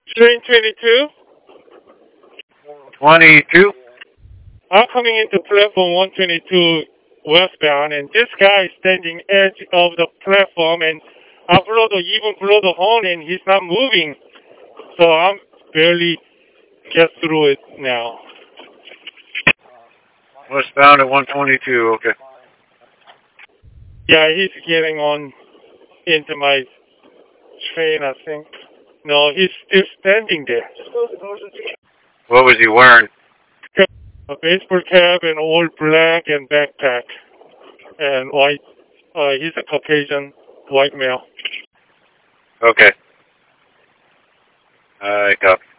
Train 22. 22? I'm coming into platform 122 westbound, and this guy is standing edge of the platform, and I even blow the horn, and he's not moving. So I'm barely get through it now. Westbound at 122, okay. Yeah, he's getting on into my train, I think. No, he's still standing there. What was he wearing? A baseball cap and all black and backpack and white. He's a Caucasian white male. Okay. I copy.